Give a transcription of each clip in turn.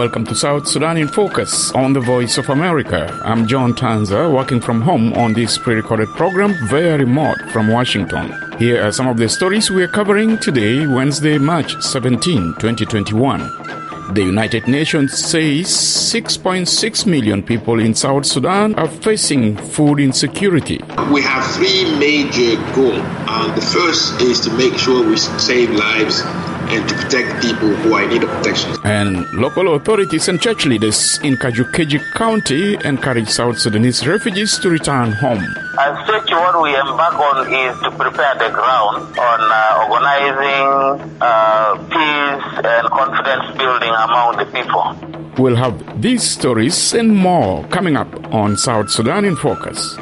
welcome to South Sudan in Focus on the Voice of America. I'm John Tanza, working from home on this pre-recorded program via remote from Washington. Here are some of the stories we are covering today, Wednesday, March 17, 2021. The United Nations says 6.6 million people in South Sudan are facing food insecurity. We have three major goals. The first is to make sure we save lives and to protect people who are in need of protection. And local authorities and church leaders in Kajukeji County encourage South Sudanese refugees to return home. As such, what we embark on is to prepare the ground on organizing peace and confidence building among the people. We'll have these stories and more coming up on South Sudan in Focus.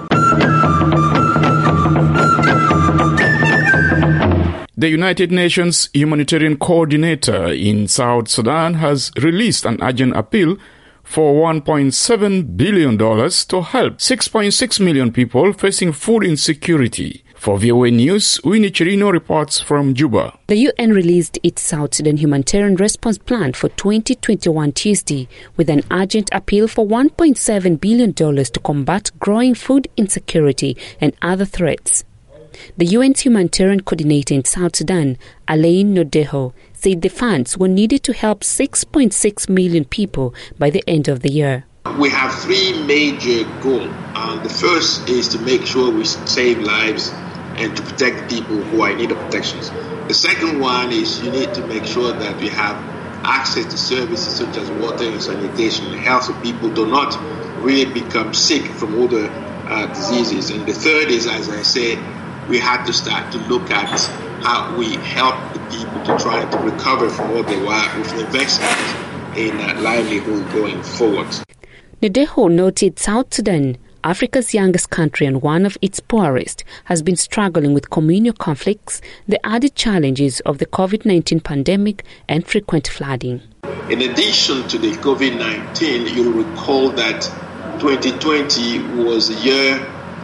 The United Nations Humanitarian Coordinator in South Sudan has released an urgent appeal for $1.7 billion to help 6.6 million people facing food insecurity. For VOA News, Winnie Chirino reports from Juba. The UN released its South Sudan Humanitarian Response Plan for 2021 Tuesday with an urgent appeal for $1.7 billion to combat growing food insecurity and other threats. The UN's humanitarian coordinator in South Sudan, Alain Nodeho, said the funds were needed to help 6.6 million people by the end of the year. We have three major goals. The first is to make sure we save lives and to protect people who are in need of protections. The second one is you need to make sure that we have access to services such as water and sanitation and health so people do not really become sick from other diseases. And the third is, as I said, we had to start to look at how we help the people to try to recover from what they were with the investment in livelihood going forward. Nodeho noted South Sudan, Africa's youngest country and one of its poorest, has been struggling with communal conflicts, the added challenges of the COVID-19 pandemic and frequent flooding. In addition to the COVID-19, you'll recall that 2020 was a year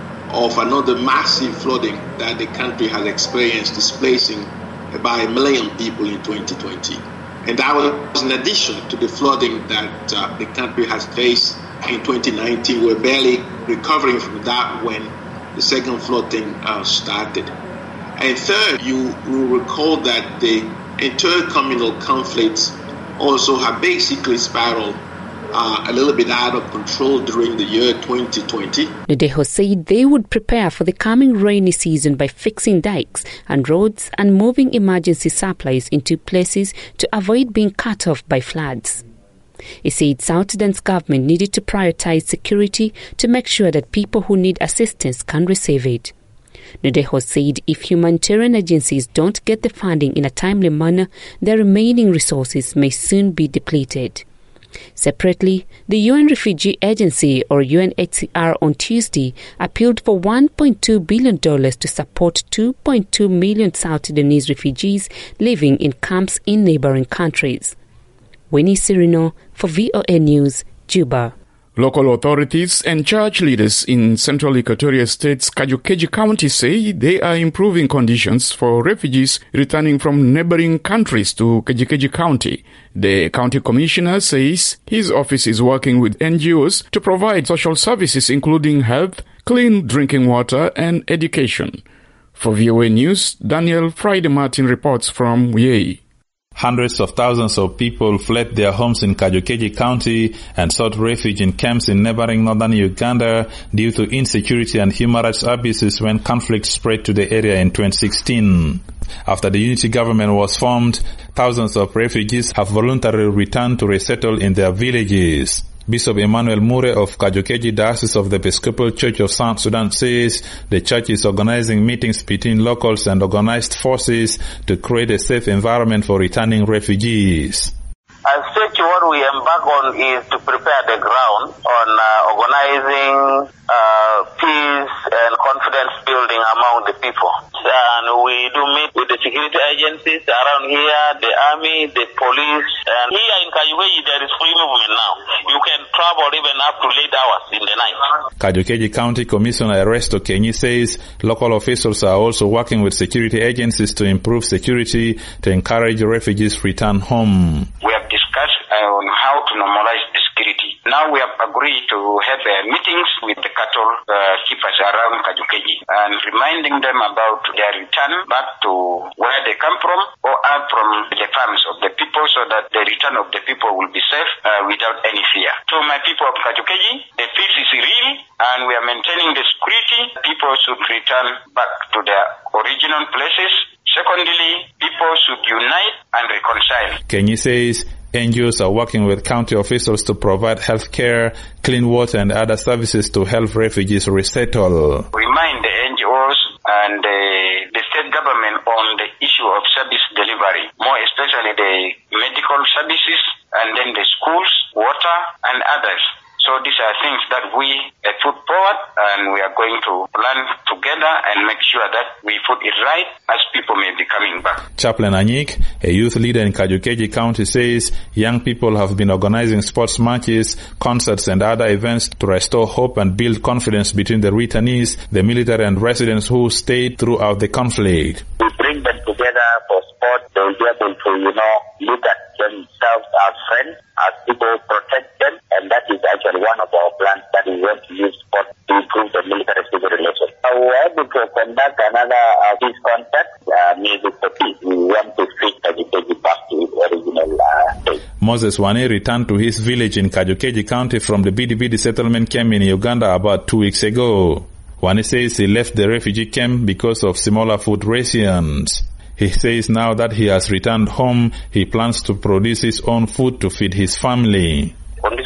of another massive flooding that the country has experienced, displacing about 1 million people in 2020. And that was in addition to the flooding that the country has faced in 2019. We're barely recovering from that when the second flooding started. And third, you will recall that the intercommunal conflicts also have basically spiraled a little bit out of control during the year 2020. Nodeho said they would prepare for the coming rainy season by fixing dikes and roads and moving emergency supplies into places to avoid being cut off by floods. He said South Sudan's government needed to prioritize security to make sure that people who need assistance can receive it. Nodeho said if humanitarian agencies don't get the funding in a timely manner, their remaining resources may soon be depleted. Separately, the UN Refugee Agency, or UNHCR, on Tuesday appealed for $1.2 billion to support 2.2 million South Sudanese refugees living in camps in neighboring countries. Winnie Chirino for VOA News, Juba. Local authorities and church leaders in Central Equatoria State's Kajukeji County say they are improving conditions for refugees returning from neighboring countries to Kajukeji County. The county commissioner says his office is working with NGOs to provide social services including health, clean drinking water and education. For VOA News, Daniel Friday Martin reports from Yei. Hundreds of thousands of people fled their homes in Kajukeji County and sought refuge in camps in neighboring northern Uganda due to insecurity and human rights abuses when conflict spread to the area in 2016. After the unity government was formed, thousands of refugees have voluntarily returned to resettle in their villages. Bishop Emmanuel Mure of Kajukeji Diocese of the Episcopal Church of South Sudan says the church is organizing meetings between locals and organized forces to create a safe environment for returning refugees. As such, what we embark on is to prepare the ground on organizing peace and confidence building among the people. And we do meet with the security agencies around here, the army, the police. And here in Kajukeji, there is free movement now. You can travel even up to late hours in the night. Kajukeji County Commissioner Ernesto Kenyi says local officials are also working with security agencies to improve security to encourage refugees return home. We have discussed on how to normalize the security. Now we have agreed to have meetings with the cattle keepers around Kajukeji and reminding them about their return back to where they come from or are from the farms of the people, so that the return of the people will be safe without any fear. So my people of Kajukeji, the peace is real and we are maintaining the security. People should return back to their original places. Secondly, people should unite and reconcile. Kenyi says NGOs are working with county officials to provide health care, clean water and other services to help refugees resettle. Remind the NGOs and the state government on the issue of service delivery, more especially the medical services and then the schools, water and others. So these are things that we put forward and we are going to plan together and make sure that we put it right as people may be coming back. Chaplain Anyik, a youth leader in Kajukeji County, says young people have been organizing sports matches, concerts and other events to restore hope and build confidence between the returnees, the military and residents who stayed throughout the conflict. We bring them together for sport. They will be able to, look at themselves as friends, as people protect them, and that is actually one of our plans that we want to use sport to improve the military-civil relations. We were able to conduct another peace concert, Music for Peace. We want to switch Kajukeji back to its original state. Moses Wane returned to his village in Kajukeji County from the Bidibidi settlement camp in Uganda about 2 weeks ago. Wane says he left the refugee camp because of smaller food rations. He says now that he has returned home, he plans to produce his own food to feed his family.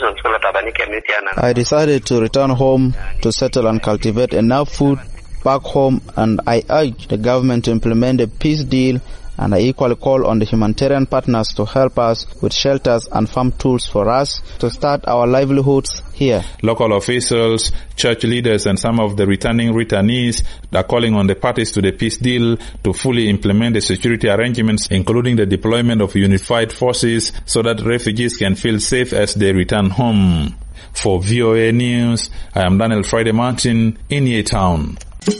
I decided to return home to settle and cultivate enough food back home, and I urge the government to implement a peace deal, and I equally call on the humanitarian partners to help us with shelters and farm tools for us to start our livelihoods here. Local officials, church leaders and some of the returnees are calling on the parties to the peace deal to fully implement the security arrangements, including the deployment of unified forces so that refugees can feel safe as they return home. For VOA News, I am Daniel Friday Martin in Yetown.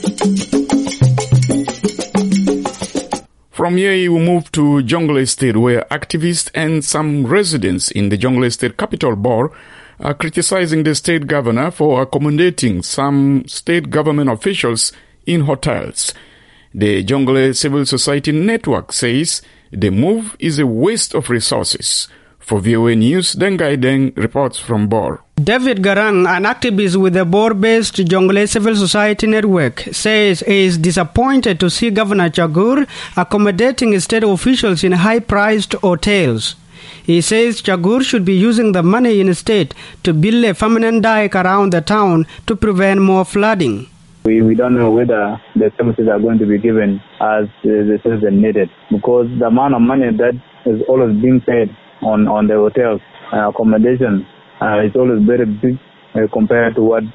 From here, we move to Jonglei State, where activists and some residents in the Jonglei State capital, Bor, are criticizing the state governor for accommodating some state government officials in hotels. The Jonglei Civil Society Network says the move is a waste of resources. For VOA News, Dengai Deng reports from Bor. David Garang, an activist with the Bor-based Jonglei Civil Society Network, says he is disappointed to see Governor Chagur accommodating state officials in high-priced hotels. He says Chagur should be using the money in state to build a permanent dike around the town to prevent more flooding. We don't know whether the services are going to be given as the citizen needed, because the amount of money that is always being paid on the hotels accommodation is always very big compared to what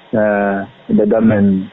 the government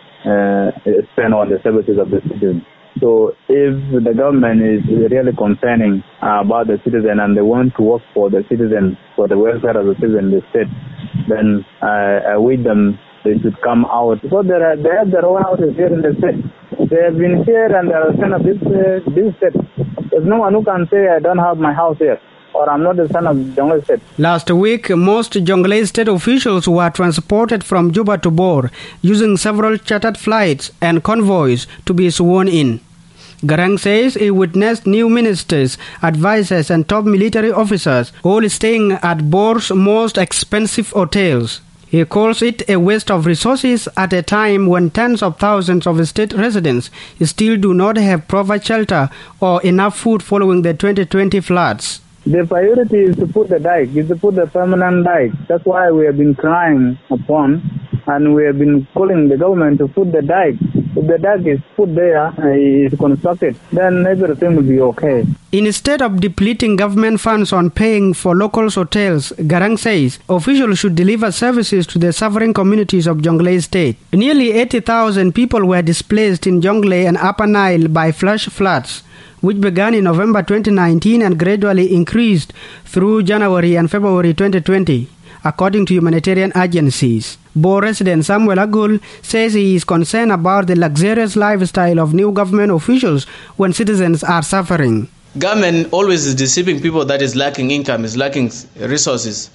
spend on the services of the citizen. So if the government is really concerning about the citizen and they want to work for the citizen, for the welfare of the citizen in the state, then I wish them they should come out, because they have their own houses here in the state. They have been here and they are son of this state. There's no one who can say I don't have my house here, or I'm not the son of Jonglei State. Last week, most Jonglei State officials were transported from Juba to Bor using several chartered flights and convoys to be sworn in. Garang says he witnessed new ministers, advisors and top military officers all staying at Bor's most expensive hotels. He calls it a waste of resources at a time when tens of thousands of state residents still do not have proper shelter or enough food following the 2020 floods. The priority is to put the dike, is to put the permanent dike. That's why we have been crying upon, and we have been calling the government to put the dike. If the dike is put there, is constructed, then everything will be okay. Instead of depleting government funds on paying for local hotels, Garang says officials should deliver services to the suffering communities of Jonglei State. Nearly 80,000 people were displaced in Jonglei and Upper Nile by flash floods, which began in November 2019 and gradually increased through January and February 2020, according to humanitarian agencies. Bor resident Samuel Agul says he is concerned about the luxurious lifestyle of new government officials when citizens are suffering. Government always is deceiving people that is lacking income, is lacking resources.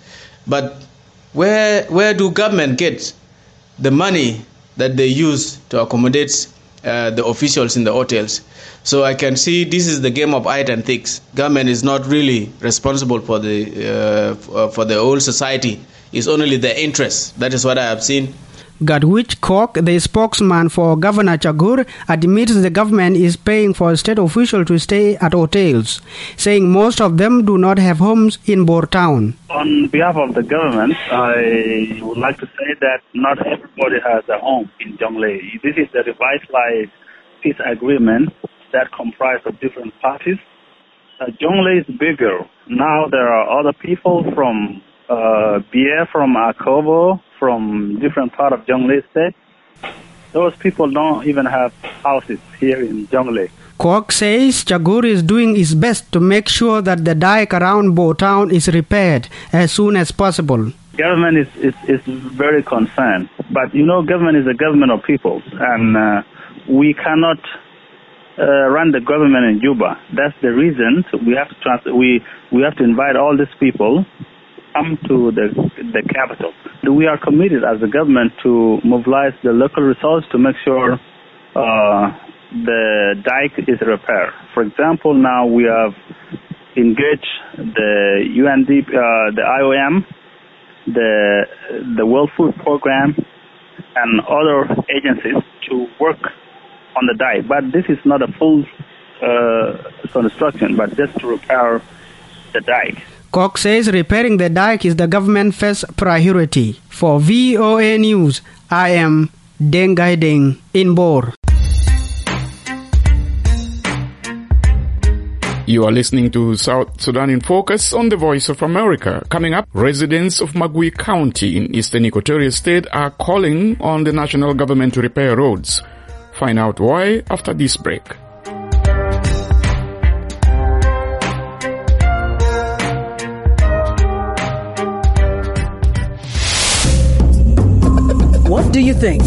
But where do government get the money that they use to accommodate the officials in the hotels? So I can see this is the game of hide and seek. Government is not really responsible for the whole society. It's only their interests. That is what I have seen. Gadwich Kok, the spokesman for Governor Chagur, admits the government is paying for state officials to stay at hotels, saying most of them do not have homes in Bor town. On behalf of the government, I would like to say that not everybody has a home in Jonglei. This is the revitalized peace agreement that comprises of different parties. Jonglei is bigger. Now there are other people from Bier, from Akobo, from different part of Jonglei State. Those people don't even have houses here in Jonglei. Kwok says Chagur is doing his best to make sure that the dike around Bo town is repaired as soon as possible. Government is very concerned. But government is a government of people, and we cannot run the government in Juba. That's the reason we have to we have to invite all these people come to the capital. We are committed as a government to mobilize the local resources to make sure the dike is repaired. For example, now we have engaged the UNDP, the IOM, the World Food Program, and other agencies to work on the dike. But this is not a full construction, but just to repair the dike. Kok says repairing the dike is the government's first priority. For VOA News, I am Dengai Deng in Bor. You are listening to South Sudan in Focus on the Voice of America. Coming up, residents of Magui County in Eastern Equatoria State are calling on the national government to repair roads. Find out why after this break. What do you think?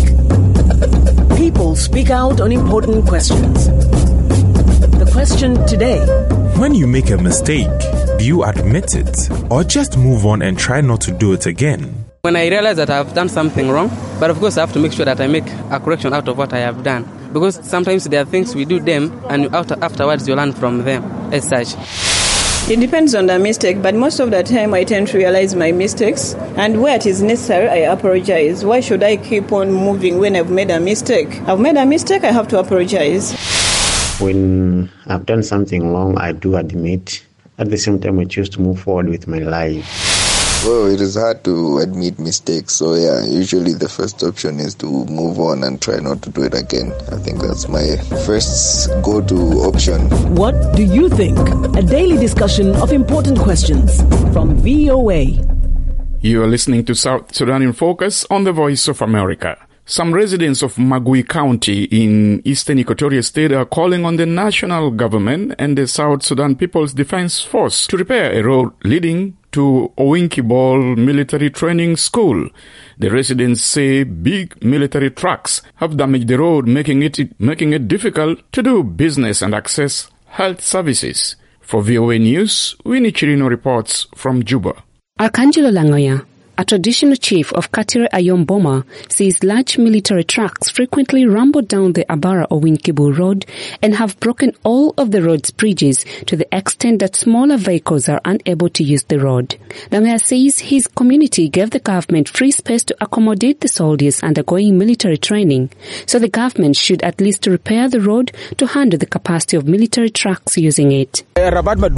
People speak out on important questions. The question today: when you make a mistake, do you admit it or just move on and try not to do it again? When I realize that I've done something wrong, but of course I have to make sure that I make a correction out of what I have done. Because sometimes there are things we do them and afterwards you learn from them as such. It depends on the mistake, but most of the time I tend to realize my mistakes, and where it is necessary, I apologize. Why should I keep on moving when I've made a mistake? I've made a mistake, I have to apologize. When I've done something wrong, I do admit. At the same time, I choose to move forward with my life. Well, it is hard to admit mistakes, so usually the first option is to move on and try not to do it again. I think that's my first go-to option. What do you think? A daily discussion of important questions from VOA. You are listening to South Sudan in Focus on the Voice of America. Some residents of Magui County in Eastern Equatoria State are calling on the national government and the South Sudan People's Defense Force to repair a road leading to Owinkibol Military Training School. The residents say big military trucks have damaged the road, making it difficult to do business and access health services. For VOA News, Winnie Chirino reports from Juba. Arcangelo Langoya, a traditional chief of Katire Ayom Boma, says large military trucks frequently rumble down the Abara Owinkibol Road and have broken all of the road's bridges to the extent that smaller vehicles are unable to use the road. Langoya says his community gave the government free space to accommodate the soldiers undergoing military training, so the government should at least repair the road to handle the capacity of military trucks using it. There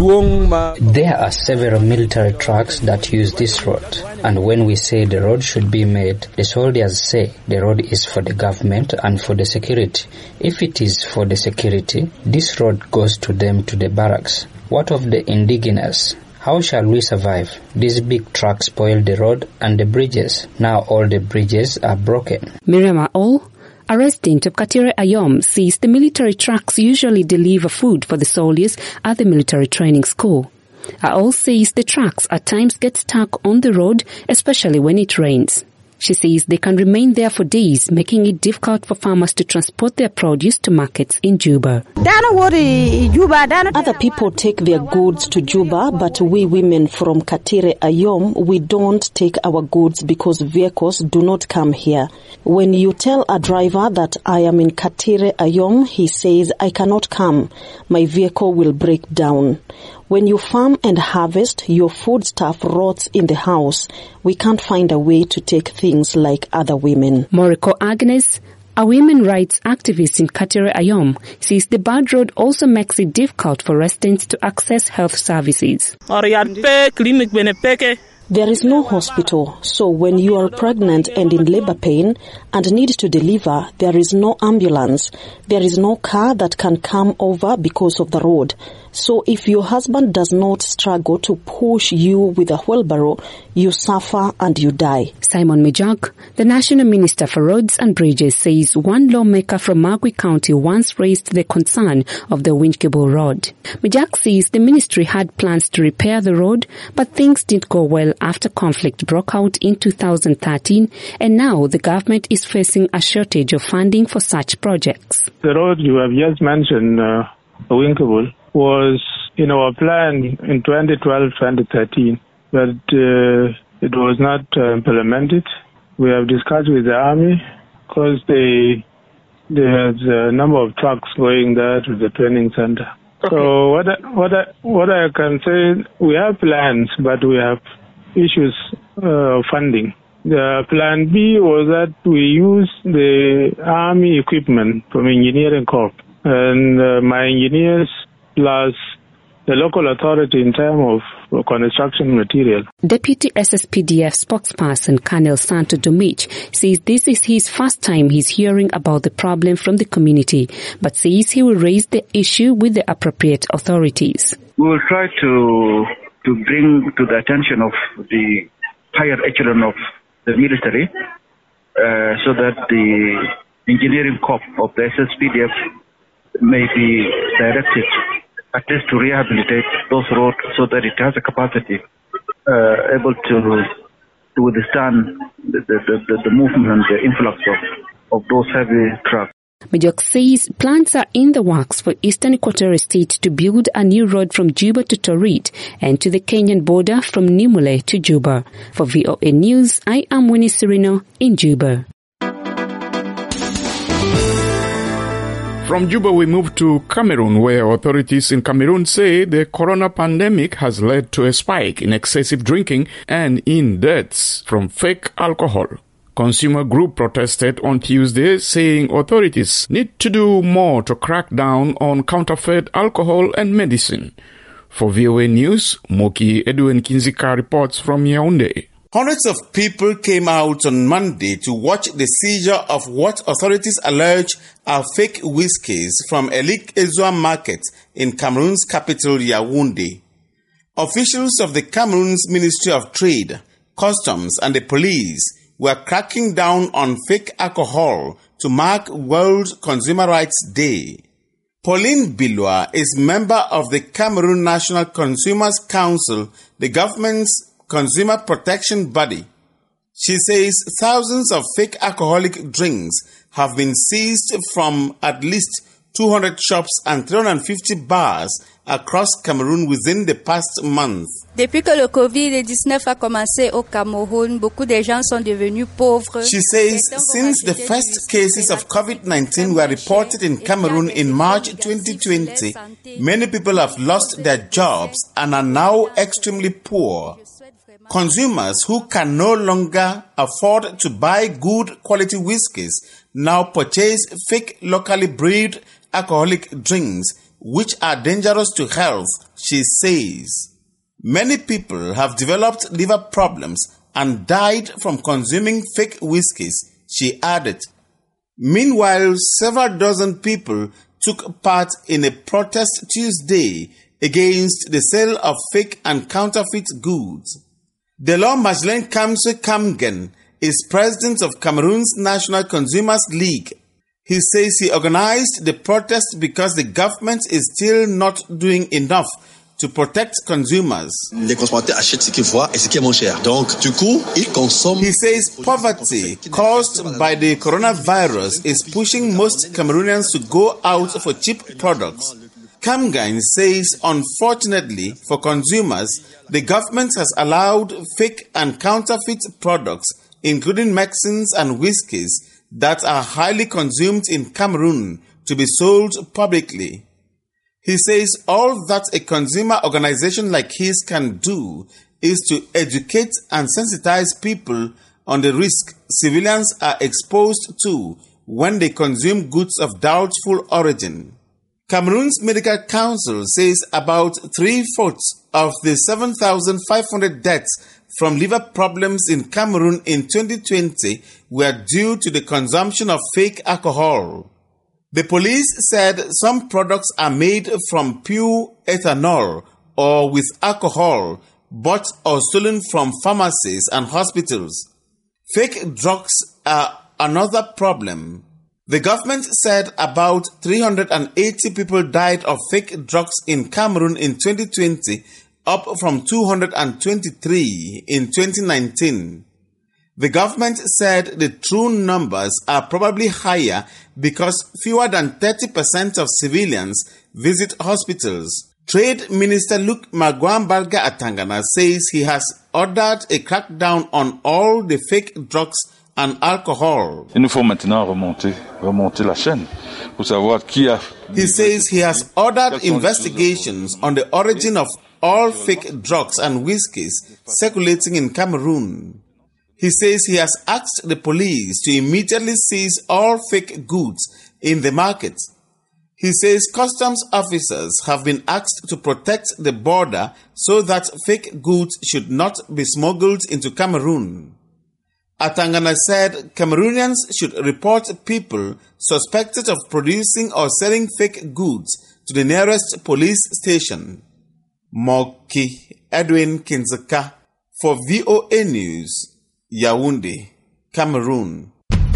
are several military trucks that use this road, and when we say the road should be made, the soldiers say the road is for the government and for the security. If it is for the security, this road goes to them to the barracks. What of the indigenous? How shall we survive? These big trucks spoil the road and the bridges. Now all the bridges are broken. Miriam Aol, a resident of Katire Ayom, says the military trucks usually deliver food for the soldiers at the military training school. Aol says the trucks at times get stuck on the road, especially when it rains. She says they can remain there for days, making it difficult for farmers to transport their produce to markets in Juba. Other people take their goods to Juba, but we women from Katire Ayom, we don't take our goods because vehicles do not come here. When you tell a driver that I am in Katire Ayom, he says, I cannot come. My vehicle will break down. When you farm and harvest, your food stuff rots in the house. We can't find a way to take things like other women. Moriko Agnes, a women rights activist in Katire Ayom, says the bad road also makes it difficult for residents to access health services. There is no hospital, so when you are pregnant and in labor pain and need to deliver, there is no ambulance. There is no car that can come over because of the road. So if your husband does not struggle to push you with a wheelbarrow, you suffer and you die. Simon Mijak, the National Minister for Roads and Bridges, says one lawmaker from Magui County once raised the concern of the Winchcable Road. Mijak says the ministry had plans to repair the road, but things didn't go well after conflict broke out in 2013, and now the government is facing a shortage of funding for such projects. The road you have just mentioned, Winchcable, was in our plan in 2012-2013, but it was not implemented. We have discussed with the army because they have a number of trucks going there to the training center. Okay. So what I can say, we have plans, but we have issues funding. The plan B was that we use the army equipment from engineering corps, and my engineers plus the local authority in terms of construction material. Deputy SSPDF spokesperson Colonel Santo Domich says this is his first time he's hearing about the problem from the community, but says he will raise the issue with the appropriate authorities. We will try to bring to the attention of the higher echelon of the military so that the engineering corps of the SSPDF may be directed at least to rehabilitate those roads so that it has a capacity able to withstand the movement, the influx of those heavy trucks. Mijok says plans are in the works for Eastern Equatorial State to build a new road from Juba to Torit and to the Kenyan border from Nimule to Juba. For VOA News, I am Winnie Serino in Juba. From Juba, we move to Cameroon, where authorities in Cameroon say the corona pandemic has led to a spike in excessive drinking and in deaths from fake alcohol. Consumer group protested on Tuesday, saying authorities need to do more to crack down on counterfeit alcohol and medicine. For VOA News, Moki Edwin Kinzika reports from Yaoundé. Hundreds of people came out on Monday to watch the seizure of what authorities allege are fake whiskies from Elik Ezwa Market in Cameroon's capital, Yaoundé. Officials of the Cameroon's Ministry of Trade, Customs and the police were cracking down on fake alcohol to mark World Consumer Rights Day. Pauline Bilwa is member of the Cameroon National Consumers Council, the government's consumer protection body. She says thousands of fake alcoholic drinks have been seized from at least 200 shops and 350 bars across Cameroon within the past month. Depuis que le COVID-19 a commencé au Cameroun, beaucoup de gens sont devenus pauvres. She says since the first cases of COVID-19 were reported in Cameroon in March 2020, many people have lost their jobs and are now extremely poor. Consumers who can no longer afford to buy good quality whiskies now purchase fake locally brewed alcoholic drinks, which are dangerous to health, she says. Many people have developed liver problems and died from consuming fake whiskies, she added. Meanwhile, several dozen people took part in a protest Tuesday against the sale of fake and counterfeit goods. Delors Majlen Kamse Kamgen is president of Cameroon's National Consumers League. He says he organized the protest because the government is still not doing enough to protect consumers. Les consommateurs achètent ce qu'ils voient et ce qui est moins cher. Donc, du coup, ils consomment. He says poverty caused by the coronavirus is pushing most Cameroonians to go out for cheap products. Camgain says, unfortunately for consumers, the government has allowed fake and counterfeit products, including medicines and whiskies, that are highly consumed in Cameroon, to be sold publicly. He says all that a consumer organization like his can do is to educate and sensitize people on the risk civilians are exposed to when they consume goods of doubtful origin. Cameroon's Medical Council says about 3/4 of the 7,500 deaths from liver problems in Cameroon in 2020 were due to the consumption of fake alcohol. The police said some products are made from pure ethanol or with alcohol, bought or stolen from pharmacies and hospitals. Fake drugs are another problem. The government said about 380 people died of fake drugs in Cameroon in 2020, up from 223 in 2019. The government said the true numbers are probably higher because fewer than 30% of civilians visit hospitals. Trade Minister Luc Magwambalga Atangana says he has ordered a crackdown on all the fake drugs and alcohol. Il nous faut maintenant remonter la chaîne pour savoir qui a. He says he has ordered investigations on the origin of all fake drugs and whiskies circulating in Cameroon. He says he has asked the police to immediately seize all fake goods in the market. He says customs officers have been asked to protect the border so that fake goods should not be smuggled into Cameroon. Atangana said Cameroonians should report people suspected of producing or selling fake goods to the nearest police station. Moki Edwin Kinzaka for VOA News, Yaoundé, Cameroon.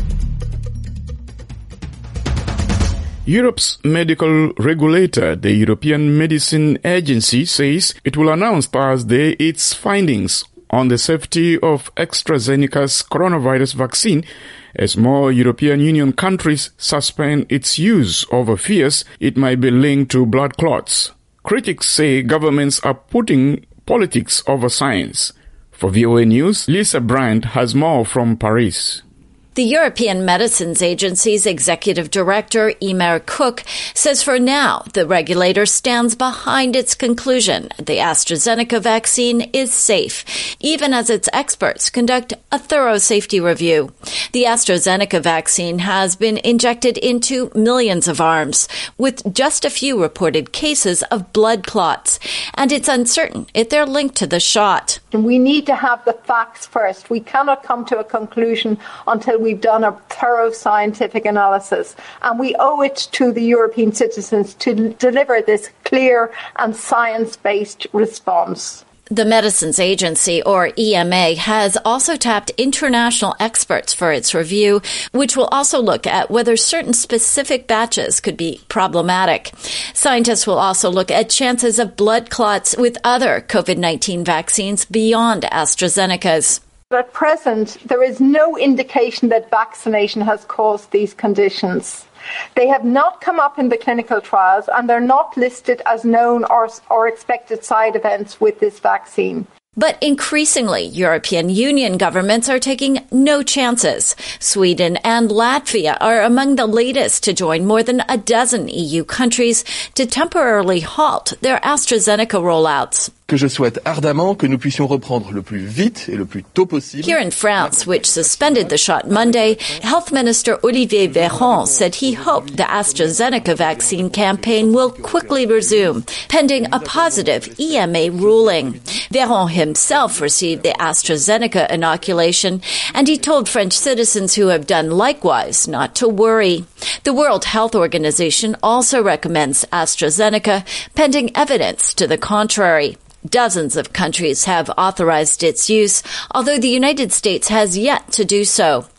Europe's medical regulator, the European Medicine Agency, says it will announce Thursday its findings on the safety of AstraZeneca's coronavirus vaccine as more European Union countries suspend its use over fears it might be linked to blood clots. Critics say governments are putting politics over science. For VOA News, Lisa Brandt has more from Paris. The European Medicines Agency's executive director, Emer Cook, says for now the regulator stands behind its conclusion the AstraZeneca vaccine is safe, even as its experts conduct a thorough safety review. The AstraZeneca vaccine has been injected into millions of arms, with just a few reported cases of blood clots, and it's uncertain if they're linked to the shot. We need to have the facts first. We cannot come to a conclusion until we've done a thorough scientific analysis, and we owe it to the European citizens to deliver this clear and science-based response. The Medicines Agency, or EMA, has also tapped international experts for its review, which will also look at whether certain specific batches could be problematic. Scientists will also look at chances of blood clots with other COVID-19 vaccines beyond AstraZeneca's. At present, there is no indication that vaccination has caused these conditions. They have not come up in the clinical trials, and they're not listed as known or expected side events with this vaccine. But increasingly, European Union governments are taking no chances. Sweden and Latvia are among the latest to join more than a dozen EU countries to temporarily halt their AstraZeneca rollouts. Que je souhaite ardemment que nous puissions reprendre le plus vite et le plus tôt possible. Here in France, which suspended the shot Monday, Health Minister Olivier Véran said he hoped the AstraZeneca vaccine campaign will quickly resume, pending a positive EMA ruling. Véran himself received the AstraZeneca inoculation, and he told French citizens who have done likewise not to worry. The World Health Organization also recommends AstraZeneca, pending evidence to the contrary. Dozens of countries have authorized its use, although the United States has yet to do so.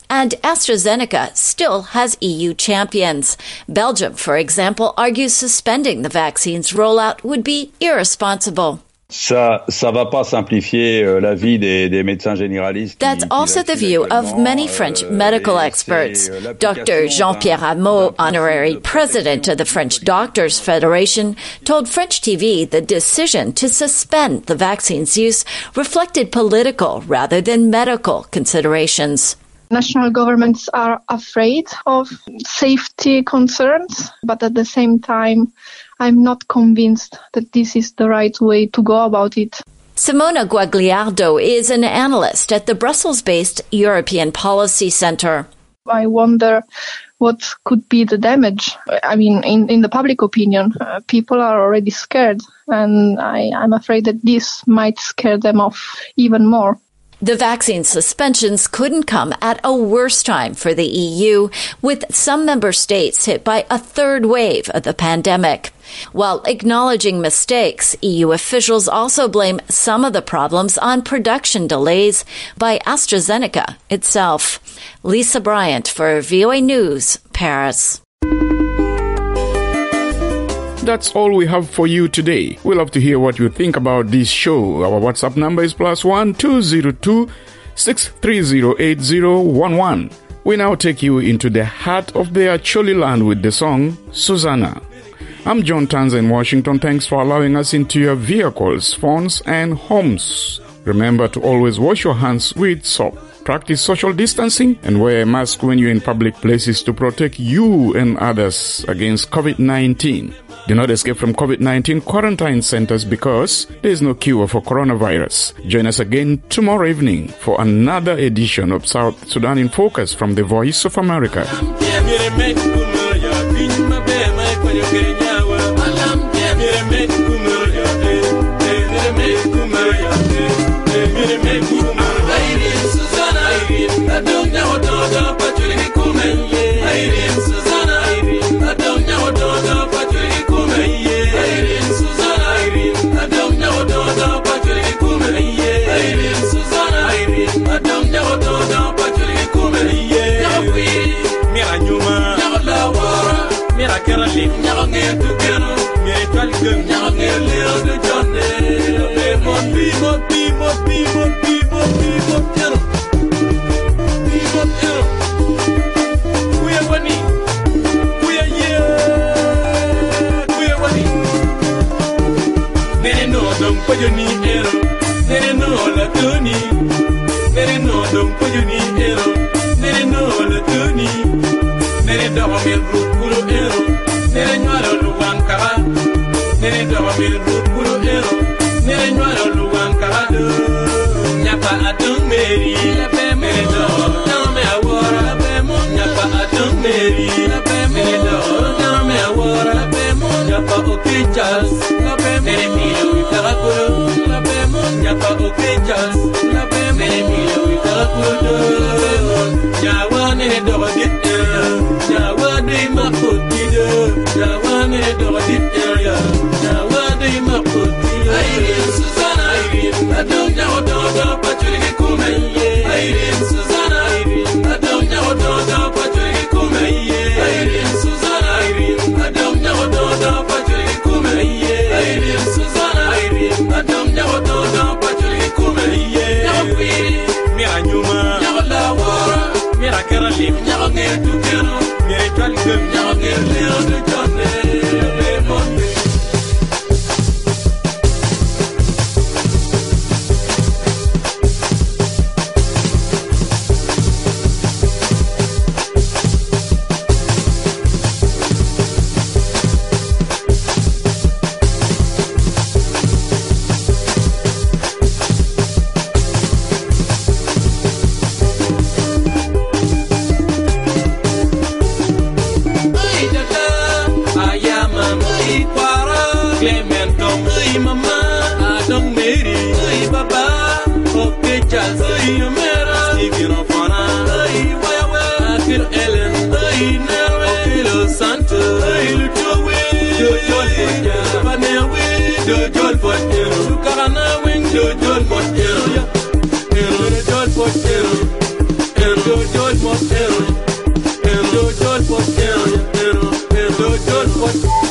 and AstraZeneca still has EU champions. Belgium, for example, argues suspending the vaccine's rollout would be irresponsible. Ça va pas simplifier la vie des médecins généralistes. That's also the view of many French medical experts. Dr. Jean-Pierre Rameau, honorary president of the French Doctors Federation, told French TV the decision to suspend the vaccine's use reflected political rather than medical considerations. National governments are afraid of safety concerns, but at the same time, I'm not convinced that this is the right way to go about it. Simona Guagliardo is an analyst at the Brussels-based European Policy Centre. I wonder what could be the damage. I mean, in the public opinion, people are already scared, and I'm afraid that this might scare them off even more. The vaccine suspensions couldn't come at a worse time for the EU, with some member states hit by a third wave of the pandemic. While acknowledging mistakes, EU officials also blame some of the problems on production delays by AstraZeneca itself. Lisa Bryant for VOA News, Paris. That's all we have for you today. We'd love to hear what you think about this show. Our WhatsApp number is +1 202 630 8011. We now take you into the heart of the Acholi land with the song Susanna. I'm John Tanza in Washington. Thanks for allowing us into your vehicles, phones, and homes. Remember to always wash your hands with soap. Practice social distancing and wear a mask when you're in public places to protect you and others against COVID-19. Do not escape from COVID-19 quarantine centers because there is no cure for coronavirus. Join us again tomorrow evening for another edition of South Sudan in Focus from the Voice of America. Jol don't want